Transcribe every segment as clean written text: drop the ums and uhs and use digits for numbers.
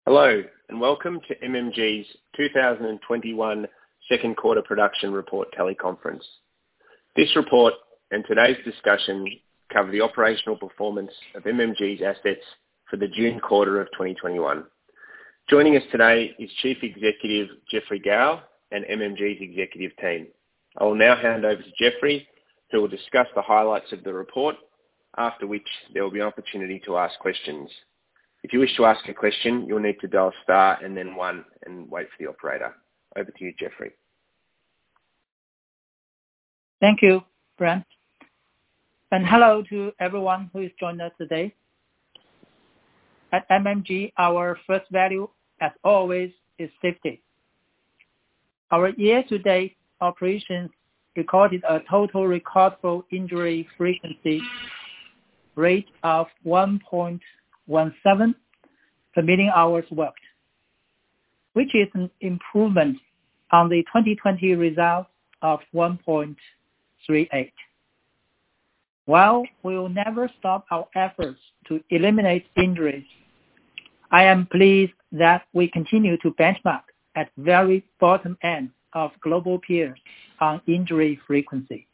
Hello, and welcome to MMG's 2021 second quarter production report teleconference. This report and today's discussion cover the operational performance of MMG's assets for the June quarter of 2021. Joining us today is Chief Executive Geoffrey Gao and MMG's executive team. I will now hand over to Geoffrey, who will discuss the highlights of the report, after which there will be an opportunity to ask questions. If you wish to ask a question, you'll need to dial star and then 1 and wait for the operator. Over to you, Geoffrey. Thank you, Brent. And hello to everyone who is joining us today. At MMG, our first value, as always, is safety. Our year-to-date operations recorded a total recordable injury frequency rate of 1.17 per million hours worked, which is an improvement on the 2020 result of 1.38. While we will never stop our efforts to eliminate injuries, I am pleased that we continue to benchmark at very bottom end of global peers on injury frequency.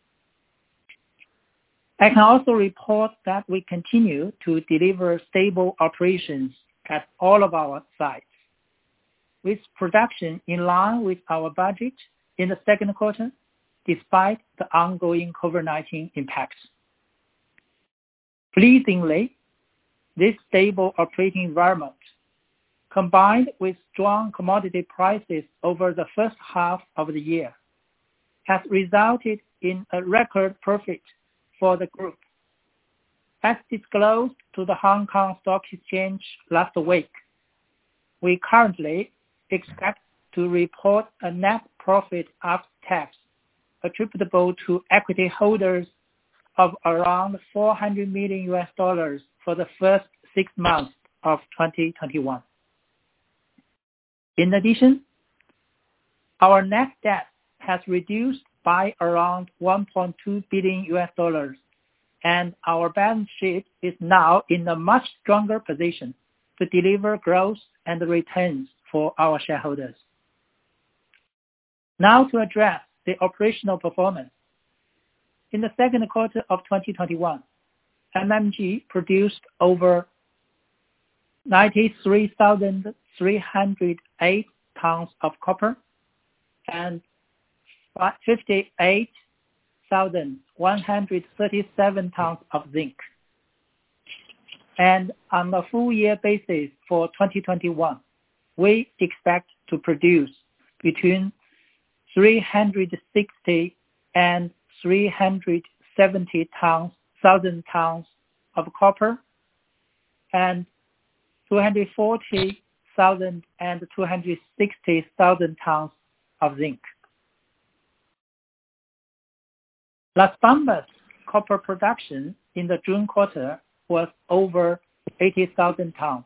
I can also report that we continue to deliver stable operations at all of our sites, with production in line with our budget in the second quarter, despite the ongoing COVID-19 impacts. Pleasingly, this stable operating environment, combined with strong commodity prices over the first half of the year, has resulted in a record profit for the group. As disclosed to the Hong Kong Stock Exchange last week, we currently expect to report a net profit after tax attributable to equity holders of around $400 million for the first 6 months of 2021. In addition, our net debt has reduced by around $1.2 billion, and our balance sheet is now in a much stronger position to deliver growth and returns for our shareholders. Now to address the operational performance. In the second quarter of 2021, MMG produced over 93,308 tons of copper and 58,137 tons of zinc. And on a full year basis for 2021, we expect to produce between 360 and 370,000 tons of copper and 240,000 and 260,000 tons of zinc. Las Bambas copper production in the June quarter was over 80,000 tons.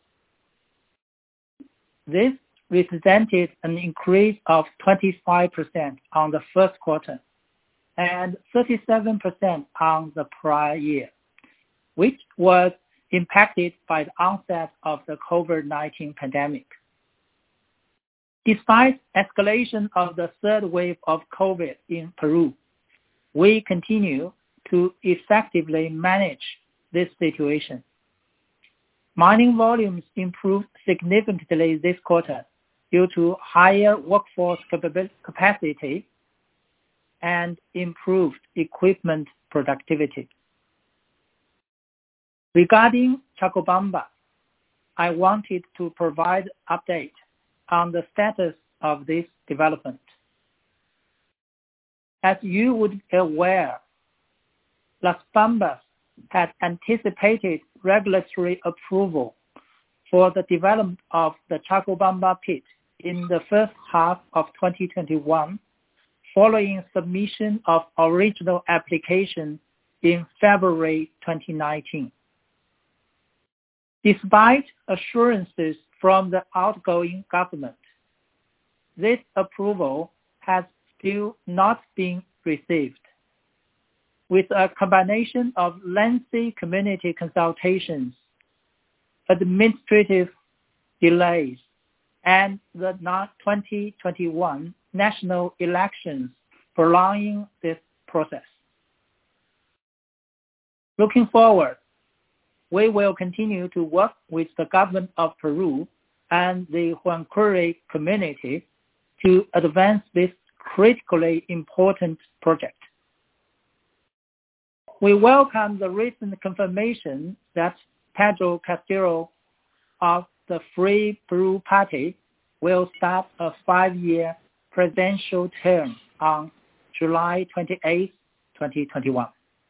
This represented an increase of 25% on the first quarter and 37% on the prior year, which was impacted by the onset of the COVID-19 pandemic. Despite escalation of the third wave of COVID in Peru, we continue to effectively manage this situation. Mining volumes improved significantly this quarter due to higher workforce capacity and improved equipment productivity. Regarding Chalcobamba, I wanted to provide an update on the status of this development. As you would be aware, Las Bambas had anticipated regulatory approval for the development of the Chalcobamba pit in the first half of 2021, following submission of original application in February 2019. Despite assurances from the outgoing government, this approval has still not been received. With a combination of lengthy community consultations, administrative delays and the 2021 national elections prolonging this process. Looking forward, we will continue to work with the government of Peru and the Huancuire community to advance this critically important project. We welcome the recent confirmation that Pedro Castillo of the Free Peru Party will start a 5-year presidential term on July 28, 2021.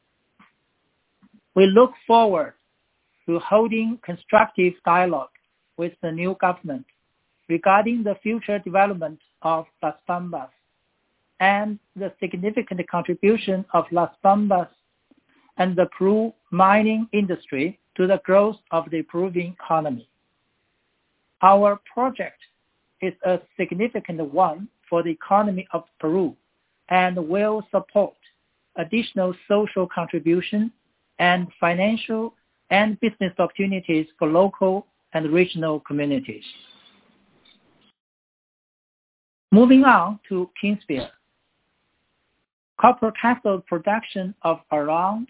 We look forward to holding constructive dialogue with the new government regarding the future development of Las Bambas and the significant contribution of Las Bambas and the Peru mining industry to the growth of the Peruvian economy. Our project is a significant one for the economy of Peru and will support additional social contribution and financial and business opportunities for local and regional communities. Moving on to Kinsevere. Copper cathode production of around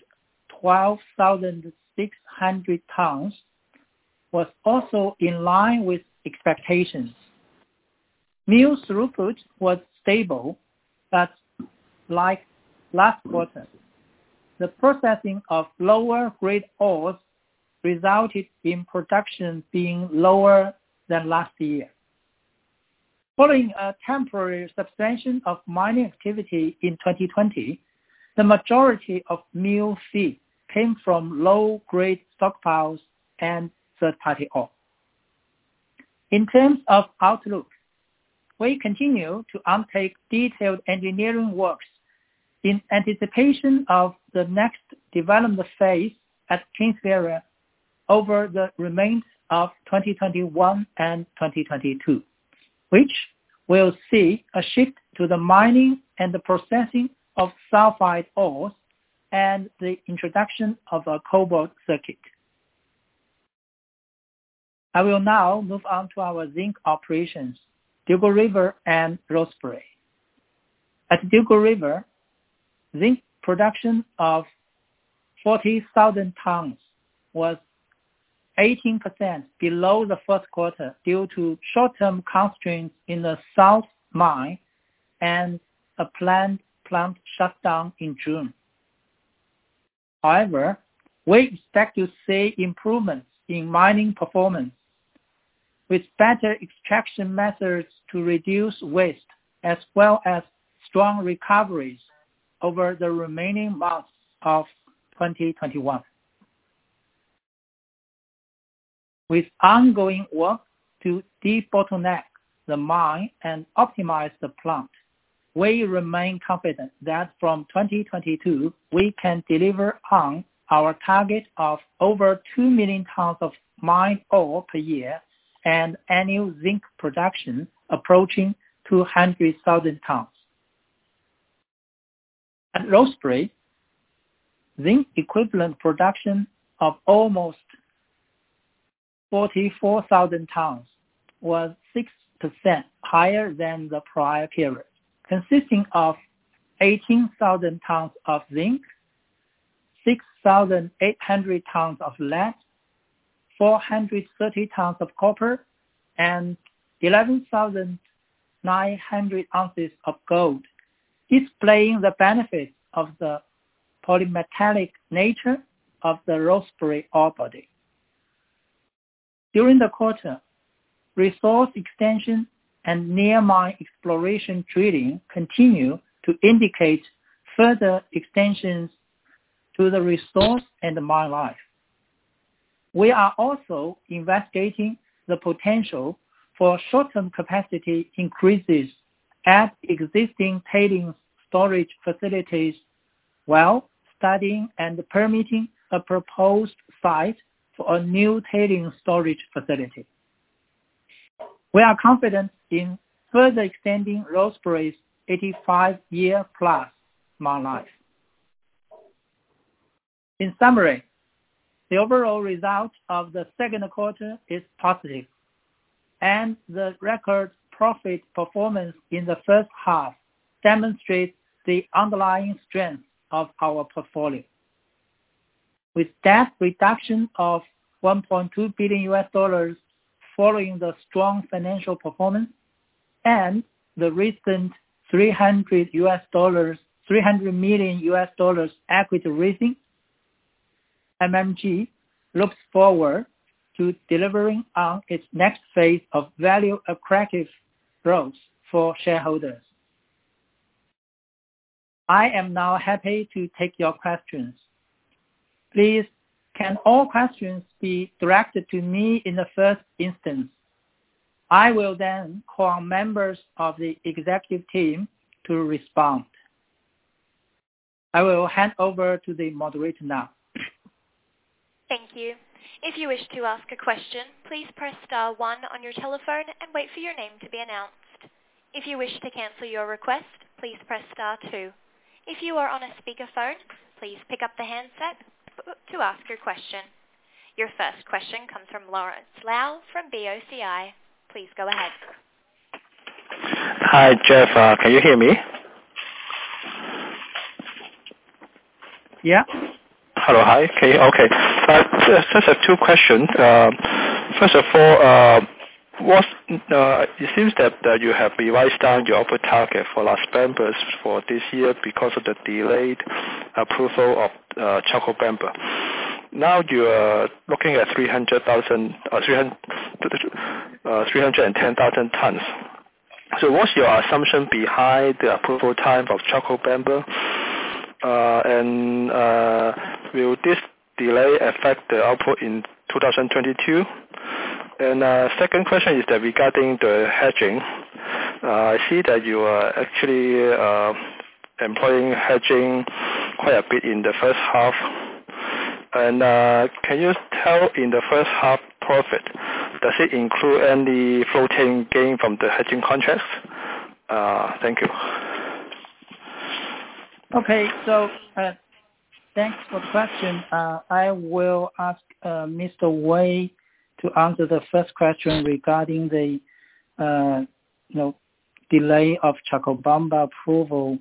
12,600 tons was also in line with expectations. Mill throughput was stable, but like last quarter, the processing of lower grade ores resulted in production being lower than last year. Following a temporary suspension of mining activity in 2020, the majority of mill feed came from low-grade stockpiles and third-party ore. In terms of outlook, we continue to undertake detailed engineering works in anticipation of the next development phase at Kinsevere over the remainder of 2021 and 2022, which will see a shift to the mining and the processing of sulfide ores and the introduction of a cobalt circuit. I will now move on to our zinc operations, Dugald River and Rosebery. At Dugald River, zinc production of 40,000 tons was 18% below the first quarter due to short-term constraints in the South Mine and a planned plant shutdown in June. However, we expect to see improvements in mining performance with better extraction methods to reduce waste as well as strong recoveries over the remaining months of 2021. With ongoing work to debottleneck the mine and optimize the plant, we remain confident that from 2022, we can deliver on our target of over 2 million tons of mined ore per year and annual zinc production approaching 200,000 tons. At Rosebery, zinc equivalent production of almost 44,000 tons was 6% higher than the prior period, consisting of 18,000 tons of zinc, 6,800 tons of lead, 430 tons of copper, and 11,900 ounces of gold, displaying the benefits of the polymetallic nature of the Rosebery ore body. During the quarter, resource extension and near-mine exploration drilling continue to indicate further extensions to the resource and the mine life. We are also investigating the potential for short-term capacity increases at existing tailings storage facilities while studying and permitting a proposed site for a new tailings storage facility. We are confident in further extending Rosebery's 85-year-plus mine life. In summary, the overall result of the second quarter is positive. and the record profit performance in the first half demonstrates the underlying strength of our portfolio. With debt reduction of $1.2 billion following the strong financial performance and the recent $300 million equity raising, MMG looks forward to delivering on its next phase of value accretive growth for shareholders. I am now happy to take your questions. Please, can all questions be directed to me in the first instance? I will then call on members of the executive team to respond. I will hand over to the moderator now. Thank you. If you wish to ask a question, please press star 1 on your telephone and wait for your name to be announced. If you wish to cancel your request, please press star 2. If you are on a speakerphone, please pick up the handset to ask your question. Your first question comes from Lawrence Lau from BOCI. Please go ahead. Hi, Jeff. Can you hear me? Yeah. Hello. Hi. Okay. Just have two questions. First of all, it seems that you have revised down your upper target for Las Bambas for this year because of the delayed approval of Chalcobamba. Now you are looking at 310,000 tons. So what's your assumption behind the approval time of Chalcobamba? And will this delay affect the output in 2022? And second question is that regarding the hedging. I see that you are actually employing hedging quite a bit in the first half. And can you tell in the first half profit, does it include any floating gain from the hedging contracts? Thank you. Okay, so thanks for the question. I will ask Mr. Wei to answer the first question regarding the delay of Chalcobamba approval.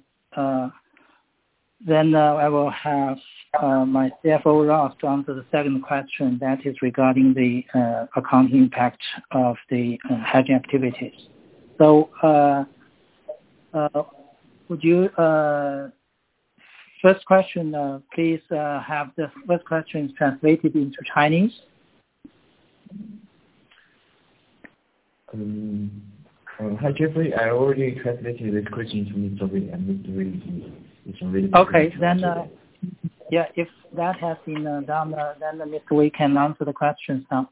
Then I will have my CFO Ross to answer the second question, that is regarding the accounting impact of the hedging activities. So would you first question, please have the first question translated into Chinese. Hi, Jeffrey. I already translated this question to Mr. Wei, and Mr. Wei is already. Okay, then, yeah, if that has been done, then Mr. Wei can answer the questions now.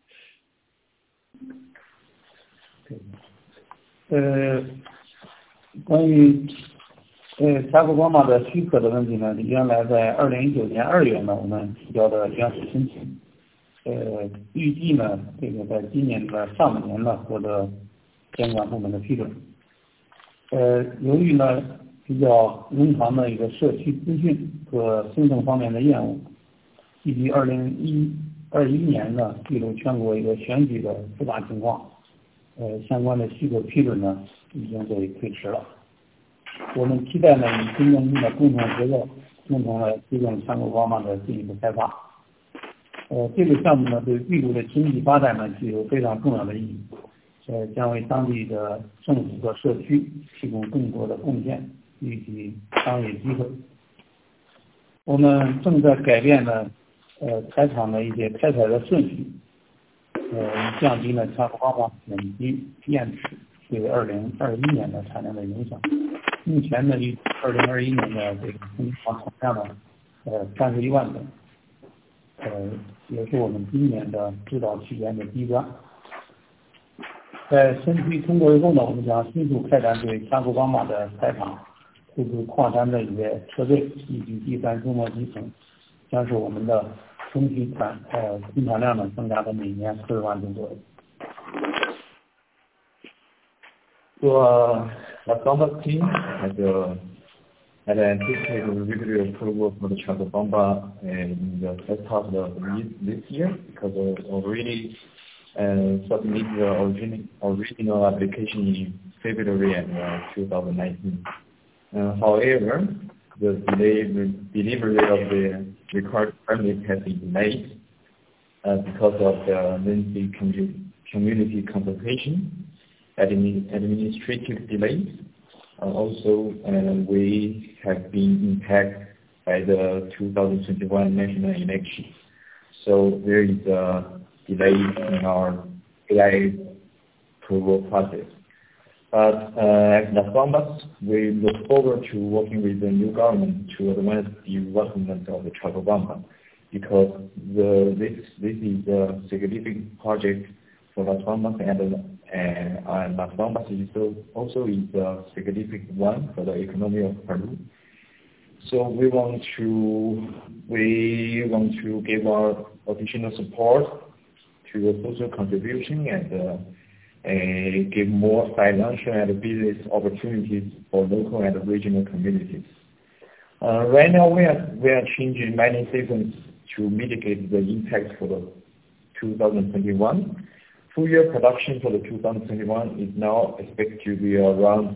关于Chalcobamba的许可的问题呢，原来在2019年2月呢，我们提交的原始申请，预计呢，这个在今年的上半年呢获得监管部门的批准。由于呢比较冗长的一个社区资讯和行政方面的业务，以及2021年呢记录全国一个选举的复杂情况，相关的许可批准呢已经被推迟了。我们期待呢与行政部的共同合作，共同来推动Chalcobamba的进一步开发。这个项目呢对秘鲁的经济发展呢具有非常重要的意义，将为当地的政府和社区提供更多的贡献以及商业机会。我们正在改变呢采场的一些开采的顺序，降低呢Chalcobamba减低延迟对2021年的产量的影响。目前呢，于2021年的这个工厂产量呢，31万吨，也是我们今年的指导期间的低端。在申批通过以后呢，我们将迅速开展对Chalcobamba的采场，突出矿山的一些车队以及第三周末集成，将使我们的总体生产量呢增加到每年40万吨左右。 So, Las Bambas team had anticipated regulatory approval for the Chalcobamba in the first half of this year because of already submit the original application in February 2019. However, the delivery of the required permit has been delayed because of the lengthy community consultation, administrative delays. Also, we have been impacted by the 2021 national election. So there is a delay in our AI approval process. But at Las Bambas, we look forward to working with the new government to advance the development of the Chalcobamba, because this is a significant project for Las Bambas, and Las Bambas is also a significant one for the economy of Peru. So we want to give our additional support to the social contribution and give more financial and business opportunities for local and regional communities. Right now, we are changing mining sequence to mitigate the impact for the 2021. Full year production for the 2021 is now expected to be around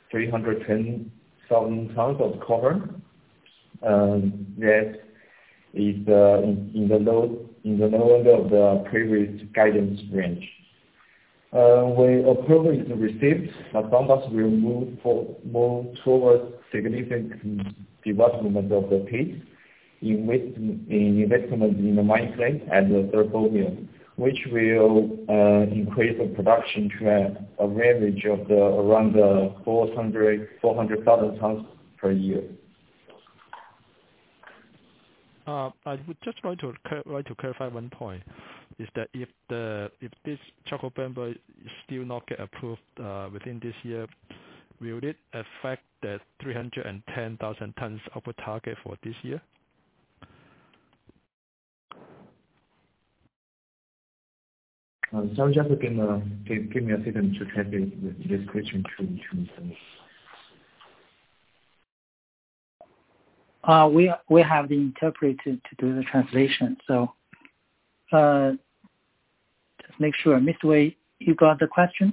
310,000 tons of copper. That is in the low end of the previous guidance range. When approval is received, Las Bambas will move towards significant development of the pit, investment in the mine plant and the third ball mill, which will increase the production to a average of around 400,000 tons per year. I would just like to clarify one point, is that if this Chalcobamba still not get approved within this year, will it affect the 310,000 tons output target for this year? Sorry, just give me a second to translate this question to Mr. We have the interpreter to do the translation. So just make sure, Mr. Wei, you got the question?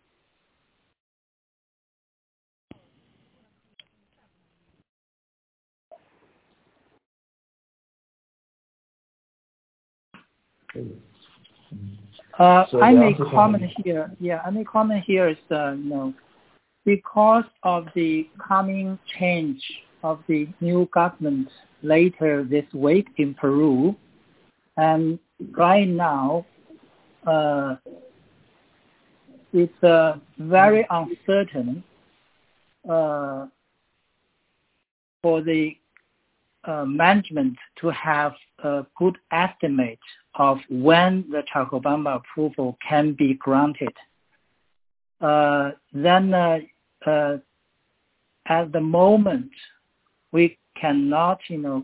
I may comment here. Yeah, I may comment here is because of the coming change of the new government later this week in Peru, and right now it's very uncertain for the management to have a good estimate of when the Chalcobamba approval can be granted. Then at the moment, we cannot,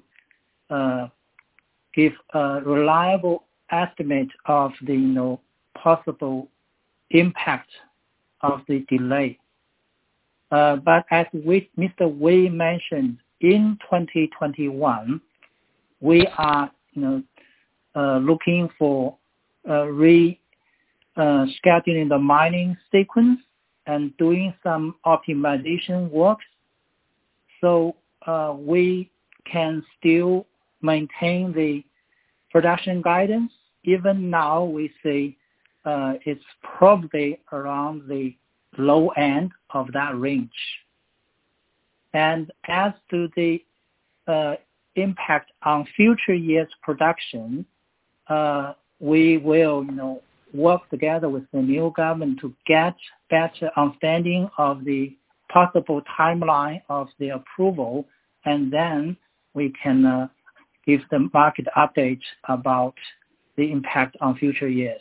give a reliable estimate of the, possible impact of the delay. But as Mr. Wei mentioned, in 2021, we are, looking for scheduling the mining sequence and doing some optimization work, so we can still maintain the production guidance. Even now, we say it's probably around the low end of that range. And as to the impact on future years' production, we will, work together with the new government to get better understanding of the possible timeline of the approval, and then we can give the market update about the impact on future years.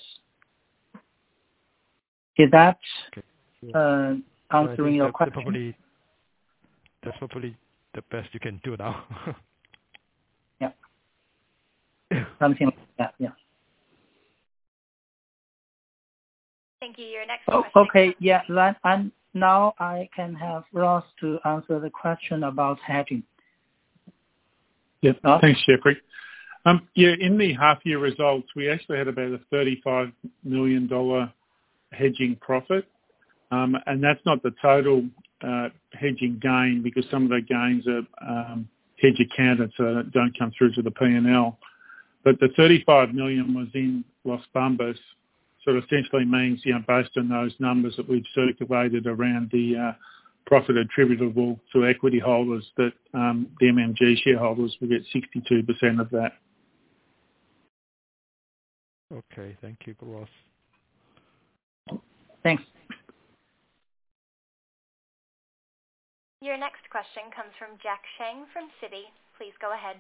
Is that answering your question? That's probably the best you can do now. Yeah. Something like that, yeah. Thank you. Your next question. Okay, yeah. And now I can have Ross to answer the question about hedging. Yeah, thanks, Jeffrey. In the half-year results, we actually had about a $35 million hedging profit, and that's not the total hedging gain because some of the gains are hedge accounted, so don't come through to the P&L. But the 35 million was in Las Bambas, so it essentially means, based on those numbers that we've circulated around the profit attributable to equity holders, that the MMG shareholders will get 62% of that. Okay, thank you, Ross. Thanks. Your next question comes from Jack Shang from Citi. Please go ahead.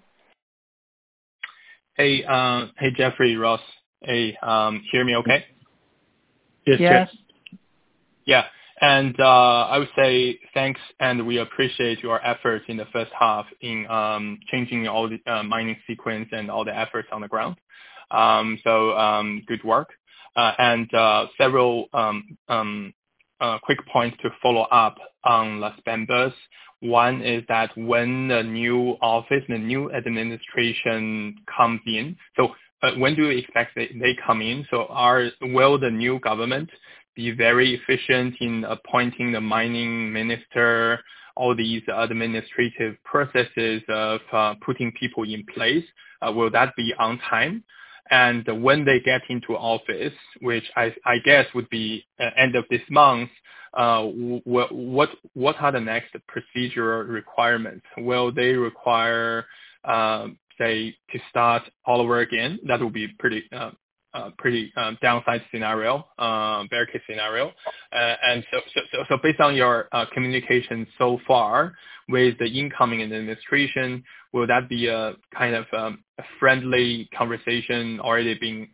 Hey, Jeffrey, Ross. Hey, hear me okay? Yes. Yeah, and I would say thanks, and we appreciate your efforts in the first half in changing all the mining sequence and all the efforts on the ground. So good work. And several quick points to follow up on Las Bambas. One is that when the new office, the new administration comes in, so when do you expect they come in? So will the new government be very efficient in appointing the mining minister, all these administrative processes of putting people in place? Will that be on time? And when they get into office, which I guess would be end of this month, what are the next procedural requirements? Will they require, say, to start all over again? That would be pretty downside scenario, bear case scenario. And so based on your communication so far with the incoming administration, will that be a kind of a friendly conversation already being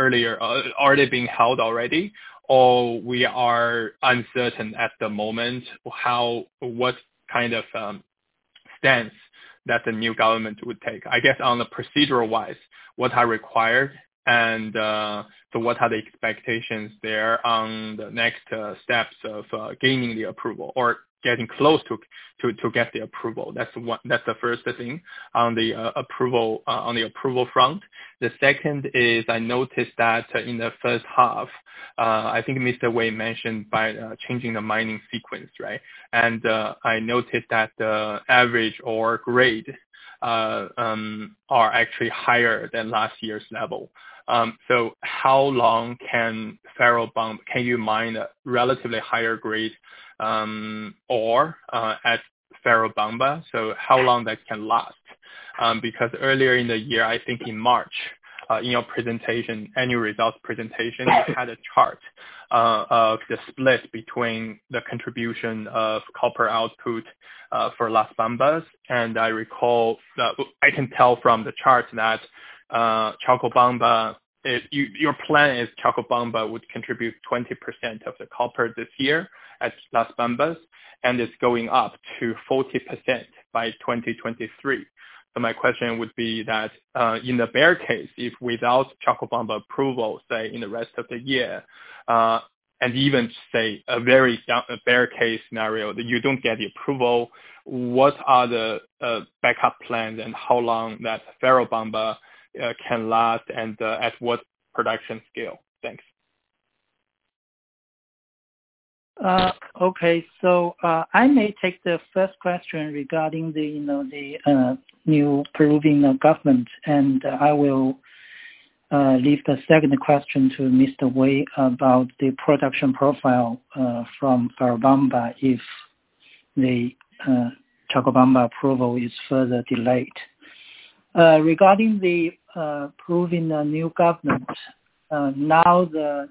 held already, or we are uncertain at the moment what kind of stance that the new government would take? I guess on the procedural wise, what are required, and so what are the expectations there on the next steps of gaining the approval or getting close to get the approval? That's the first thing on the approval front. The second is I noticed that in the first half, I think Mr. Wei mentioned by changing the mining sequence, right? And I noticed that the average ore grade are actually higher than last year's level. So how long can you mine a relatively higher grade ore at Ferrobamba? So how long that can last? Because earlier in the year, I think in March, in your presentation, annual results presentation, you had a chart of the split between the contribution of copper output for Las Bambas, and I recall that I can tell from the chart that Chalcobamba, your plan is Chalcobamba would contribute 20% of the copper this year at Las Bambas, and it's going up to 40% by 2023. So my question would be that in the bear case, if without Chalcobamba approval, say in the rest of the year, and even say a very bear case scenario that you don't get the approval, what are the backup plans and how long that Ferrobamba can last, and at what production scale? Thanks. Okay, so I may take the first question regarding the new Peruvian government, and I will leave the second question to Mr. Wei about the production profile from Ferrobamba if the Chalcobamba approval is further delayed. Regarding the Peruvian new government, now the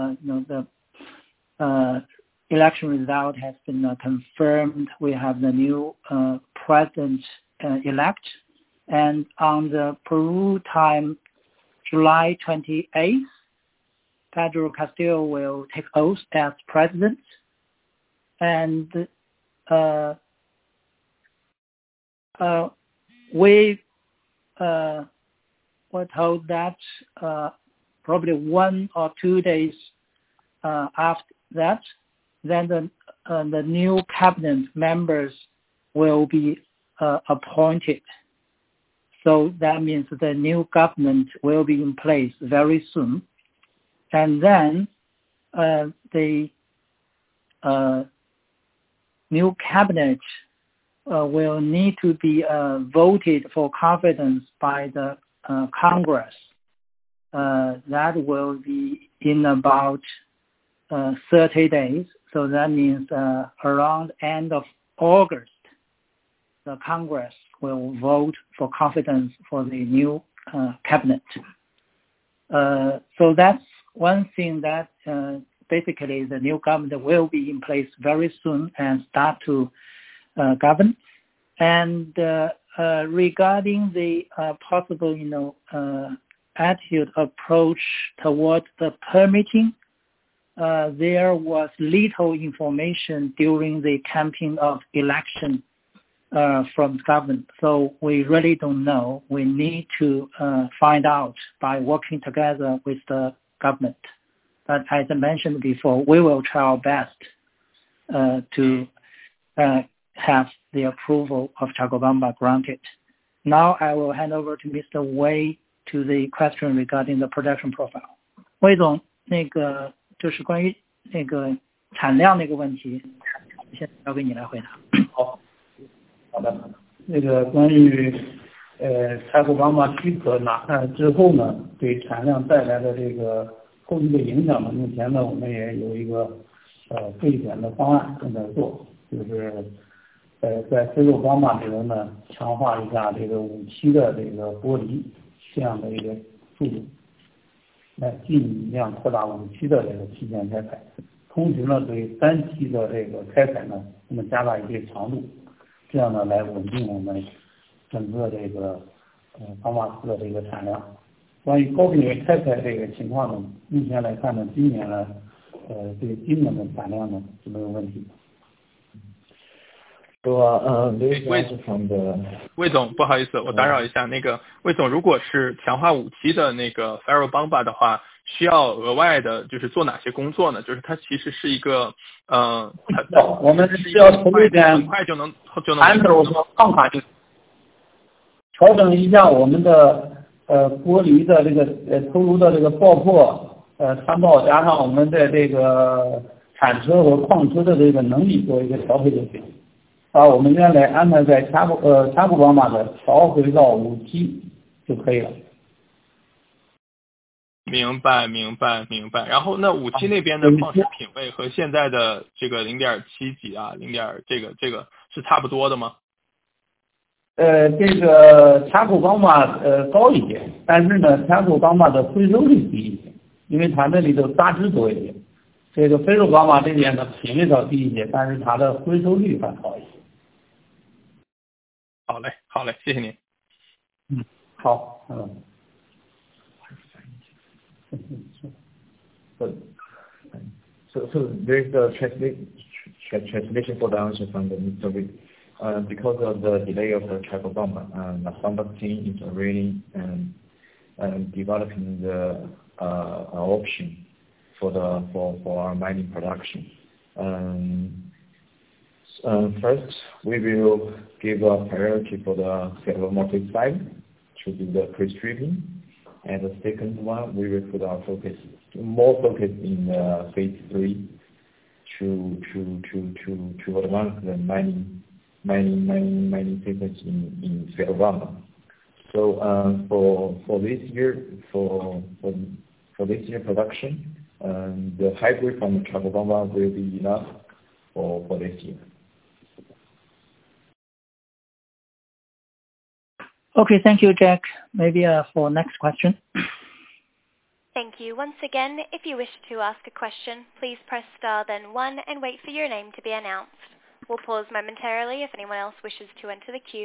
election result has been confirmed. We have the new president elect, and on the Peru time, July 28th, Pedro Castillo will take oath as president, and we were told that probably 1 or 2 days after that, then the new cabinet members will be appointed. So that means the new government will be in place very soon. And then the new cabinet will need to be voted for confidence by the Congress. That will be in about 30 days. So that means around end of August, the Congress will vote for confidence for the new cabinet. So that's one thing that basically the new government will be in place very soon and start to govern. And regarding the possible, attitude approach towards the permitting, there was little information during the campaign of election from government. So we really don't know. We need to find out by working together with the government. But as I mentioned before, we will try our best to have the approval of Chalcobamba granted. Now I will hand over to Mr. Wei to the question regarding the production profile. 魏总，那个就是关于那个产量那个问题，现在交给你来回答。 好的，那个关于Chalcobamba许可拿下之后呢，对产量带来的这个后续的影响呢，目前呢我们也有一个备选的方案正在做，就是在非洲邦马这边呢强化一下这个5期的这个剥离这样的一个速度，来尽量扩大5期的这个期间开采，同时呢对3期的这个开采呢，我们加大一些强度，这样呢来稳定我们整个这个邦马斯的这个产量。关于高品位开采这个情况呢，目前来看呢，今年呢对今年的产量呢是没有问题的。 魏总，不好意思，我打扰一下。那个魏总，如果是强化5期的那个 Ferrobamba 的话，需要额外的就是做哪些工作呢？就是它其实是一个我们需要从这边很快就能盘头和放卡就调整一下我们的剥离的这个头颅的这个爆破参爆，加上我们的这个铲车和矿车的这个能力做一个调配就行。把我们原来安排在查库邦马的调回到5期就可以了。 明白。然后那5期那边的矿石品位和现在的这个0.7几啊这个是差不多的吗？ 这个查库邦马高一些，但是呢查库邦马的回收率低一些，因为它那里头杂质多一些。这个非洲邦马这边的品位稍低一些，但是它的回收率还高一些。 好嘞，谢谢您。 好， So there's the translation for the answer from the Mr. Wei. Because of the delay of the Chalcobamba, the Samba team is already developing the option for our mining production. First, we will give a priority for the ferromorphic side to do the pre-stripping, and the second one we will put our more focus in phase 3 to advance the mining business in Ferrobamba. So for this year production, the hybrid from Chalcobamba will be enough for this year. Okay, thank you, Jack. Maybe for next question. Thank you. Once again, if you wish to ask a question, please press star then 1 and wait for your name to be announced. We'll pause momentarily if anyone else wishes to enter the queue.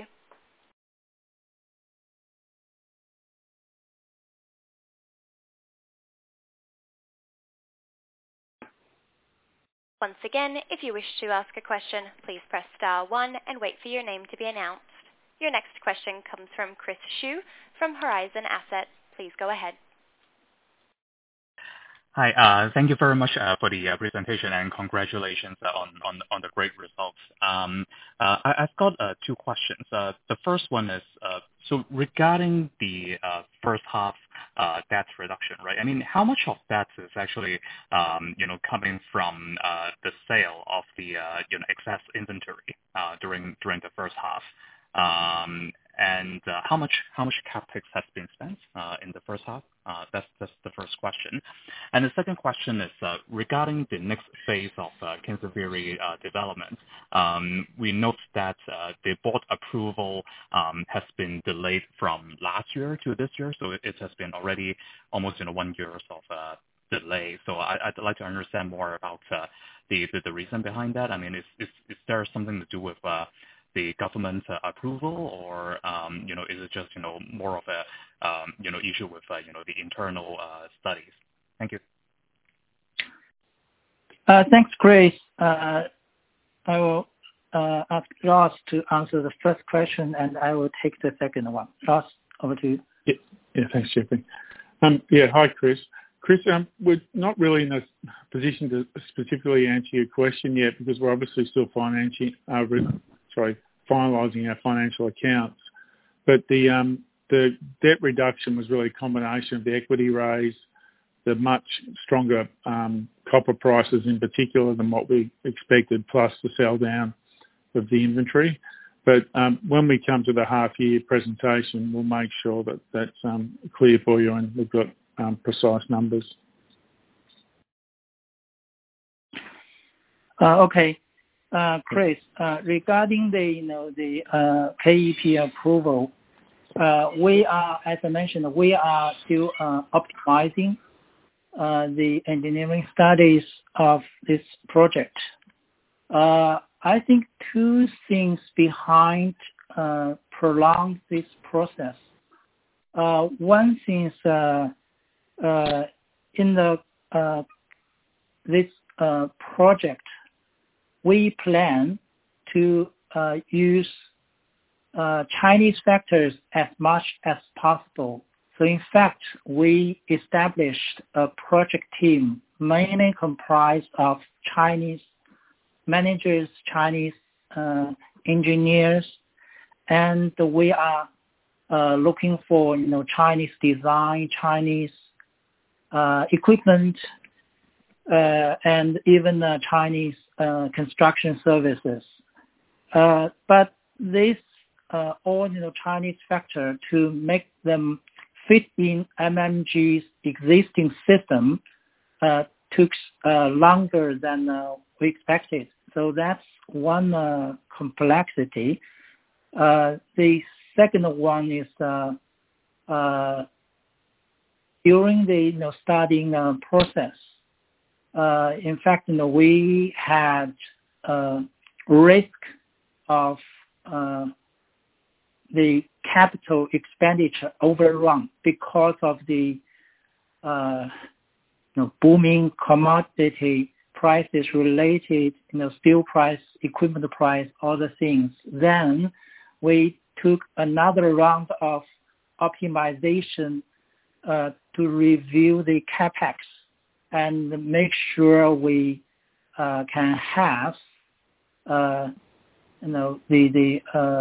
Once again, if you wish to ask a question, please press star 1 and wait for your name to be announced. Your next question comes from Chris Xu from Horizon Asset. Please go ahead. Hi. Thank you very much for the presentation, and congratulations on the great results. I've got two questions. The first one is, so regarding the first half debt reduction, right? I mean, how much of that is actually, coming from the sale of the, excess inventory during the first half? And how much CapEx has been spent in the first half? That's the first question. And the second question is regarding the next phase of Kinsevere development. We note that the board approval has been delayed from last year to this year, so it has been already almost 1 year of delay. So I'd like to understand more about the reason behind that. I mean, is there something to do with the government approval, or is it just more of a issue with the internal studies? Thank you. Thanks, Chris. I will ask Ross to answer the first question, and I will take the second one. Ross, over to you. Yeah, thanks, Jeffrey. Hi, Chris. Chris, we're not really in a position to specifically answer your question yet because we're obviously still finalizing our financial accounts. But the debt reduction was really a combination of the equity raise, the much stronger copper prices in particular than what we expected, plus the sell down of the inventory. But when we come to the half-year presentation, we'll make sure that that's clear for you and we've got precise numbers. Okay. Chris, regarding the KEP approval, we are, as I mentioned, we are still optimizing the engineering studies of this project. I think two things behind prolong this process. One thing is in this project, we plan to use Chinese factors as much as possible. So in fact, we established a project team mainly comprised of Chinese managers, Chinese engineers, and we are looking for Chinese design, Chinese equipment, and even Chinese construction services. But this all Chinese factor to make them fit in MMG's existing system took longer than we expected. So that's one complexity. The second one is during the studying process. In fact, we had risk of the capital expenditure overrun because of the booming commodity prices related, steel price, equipment price, other things. Then we took another round of optimization to review the capex and make sure we can have the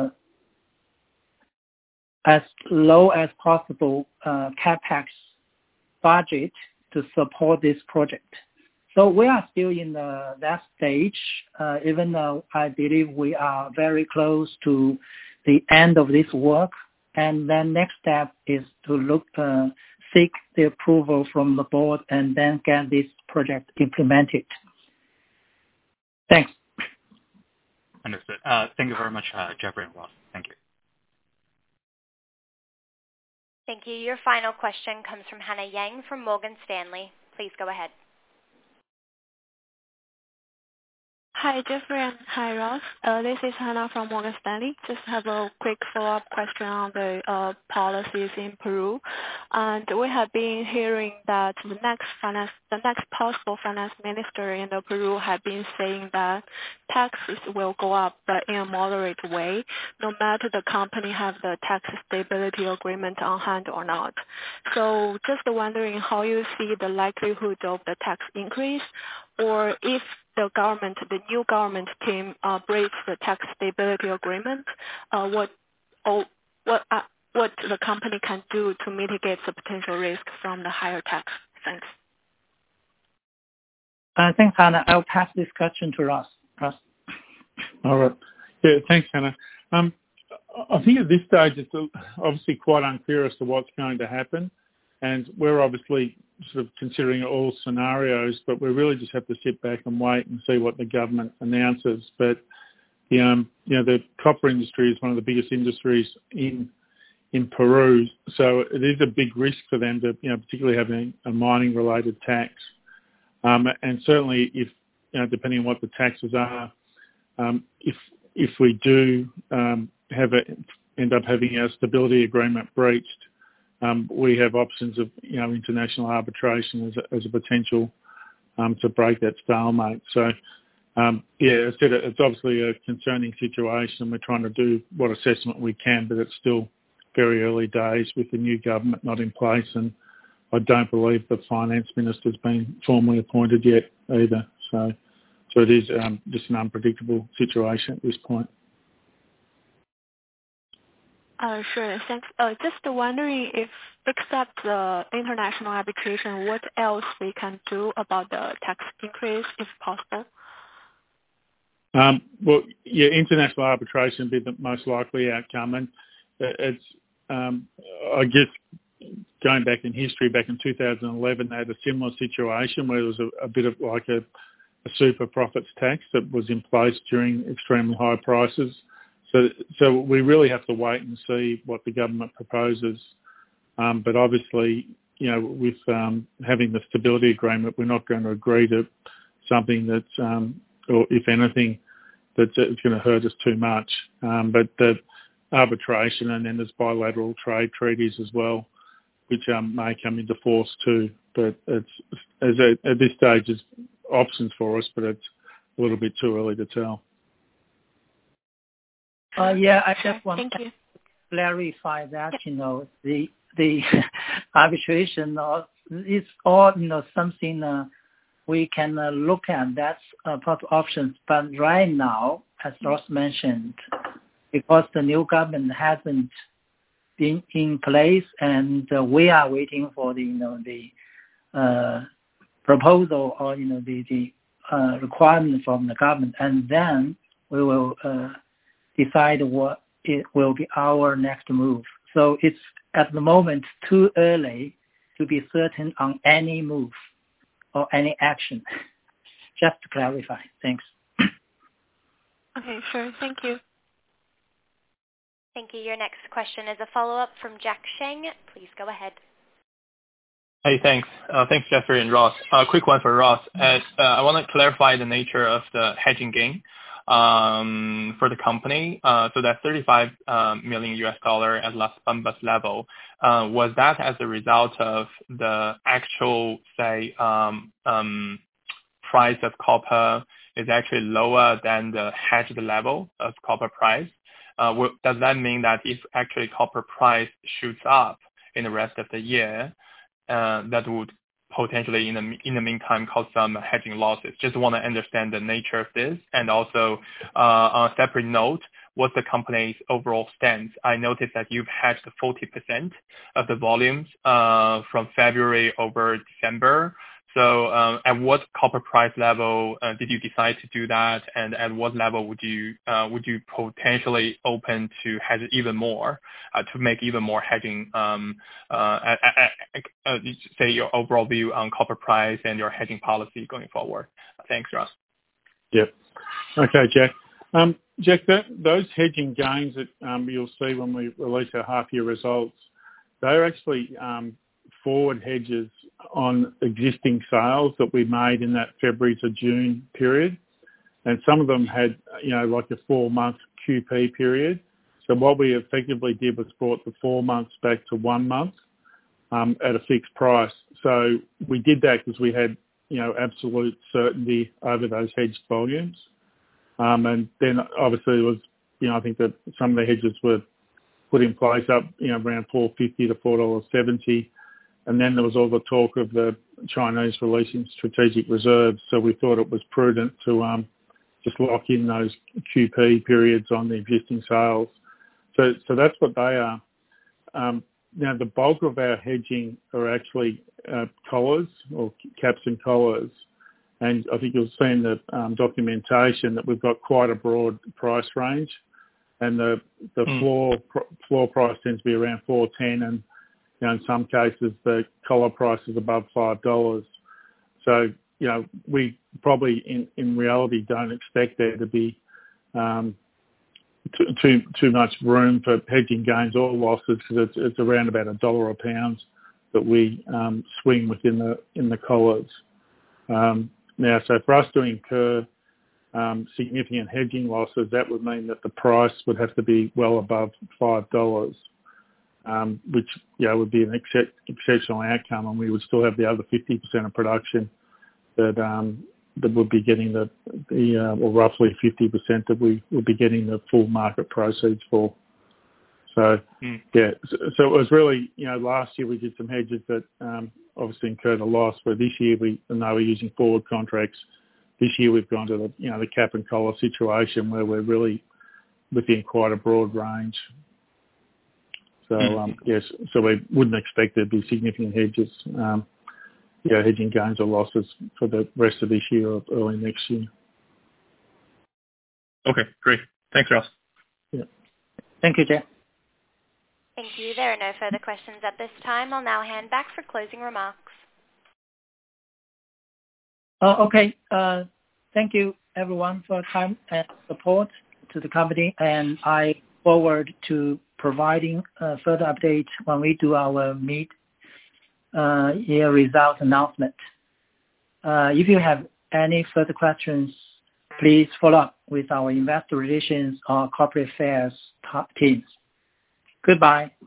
as low as possible capex budget to support this project. So we are still in that stage, even though I believe we are very close to the end of this work. And then next step is to seek the approval from the board and then get this project implemented. Thanks. Understood. Thank you very much, Jeffrey and Ross. Thank you. Thank you. Your final question comes from Hannah Yang from Morgan Stanley. Please go ahead. Hi, Jeffrey, and hi, Ross. This is Hannah from Morgan Stanley. Just have a quick follow-up question on the policies in Peru. And we have been hearing that the next possible finance minister in Peru have been saying that taxes will go up, but in a moderate way, no matter the company have the tax stability agreement on hand or not. So just wondering how you see the likelihood of the tax increase, or if the new government team breaks the tax stability agreement, what the company can do to mitigate the potential risk from the higher tax? Thanks. Thanks, Hannah. I'll pass this question to Ross. Ross. All right. Yeah, thanks, Hannah. I think at this stage it's obviously quite unclear as to what's going to happen, and we're obviously sort of considering all scenarios, but we really just have to sit back and wait and see what the government announces. But the copper industry is one of the biggest industries in Peru, so it is a big risk for them to, particularly having a mining-related tax. And certainly, if depending on what the taxes are, if we do end up having our stability agreement breached, we have options of international arbitration as a potential to break that stalemate. So as I said, it's obviously a concerning situation. We're trying to do what assessment we can, but it's still very early days with the new government not in place, and I don't believe the finance minister's been formally appointed yet either. So it is just an unpredictable situation at this point. Sure, thanks. Just wondering if, except the international arbitration, what else we can do about the tax increase, if possible? International arbitration would be the most likely outcome, and it's, I guess, going back in history, back in 2011, they had a similar situation where there was a bit of like a super profits tax that was in place during extremely high prices. So we really have to wait and see what the government proposes. But obviously, with having the stability agreement, we're not going to agree to something that's, or if anything, that's going to hurt us too much. But the arbitration, and then there's bilateral trade treaties as well, which may come into force too. But at this stage, there's options for us, but it's a little bit too early to tell. I just want to clarify that, the arbitration is all, something we can look at. That's part of options. But right now, as Ross mentioned, because the new government hasn't been in place, and we are waiting for the proposal or, the requirement from the government, and then we will decide what it will be our next move. So it's at the moment too early to be certain on any move or any action. Just to clarify. Thanks. Okay, sure. Thank you. Thank you. Your next question is a follow-up from Jack Sheng. Please go ahead. Hey, thanks. Thanks, Jeffrey and Ross. Quick one for Ross. I want to clarify the nature of the hedging gain for the company. So that $35 million at Las Bambas level, was that as a result of the actual, say, price of copper is actually lower than the hedged level of copper price? Does that mean that if actually copper price shoots up in the rest of the year, that would potentially in the meantime cause some hedging losses? Just want to understand the nature of this. And also, on a separate note, what's the company's overall stance? I noticed that you've hedged 40% of the volumes from February over December. So at what copper price level did you decide to do that? And at what level would you potentially open to hedge even more, to make even more hedging, say your overall view on copper price and your hedging policy going forward? Thanks, Ross. Yep. Okay, Jack. Jack, those hedging gains that you'll see when we release our half-year results, they're actually forward hedges on existing sales that we made in that February to June period. and some of them had, like a 4-month QP period. So what we effectively did was brought the 4 months back to 1 month at a fixed price. So we did that because we had, absolute certainty over those hedged volumes. And then obviously it was, I think that some of the hedges were put in place up, around $4.50 to $4.70. And then there was all the talk of the Chinese releasing strategic reserves. So we thought it was prudent to just lock in those QP periods on the existing sales. So that's what they are. Now, the bulk of our hedging are actually collars or caps and collars. And I think you'll see in the documentation that we've got quite a broad price range. And the floor price tends to be around $4.10, and in some cases the collar price is above $5. So we probably in reality don't expect there to be too much room for hedging gains or losses, because it's around about $1 a pound that we swing within the collars. Now, so for us to incur significant hedging losses, that would mean that the price would have to be well above $5, which would be an exceptional outcome, and we would still have the other 50% of production that would be getting or roughly 50% that we would be getting the full market proceeds for. So so it was really, last year we did some hedges that obviously incurred a loss, but this year and they were using forward contracts. This year we've gone to the cap and collar situation where we're really within quite a broad range. So yes, so we wouldn't expect there to be significant hedges, hedging gains or losses for the rest of this year or early next year. Okay, great. Thanks, Ross. Yeah. Thank you, Jay. Thank you. There are no further questions at this time. I'll now hand back for closing remarks. Okay. Thank you, everyone, for your time and support to the company, and I look forward to providing further updates when we do our mid-year result announcement. If you have any further questions, please follow up with our investor relations or corporate affairs teams. Goodbye.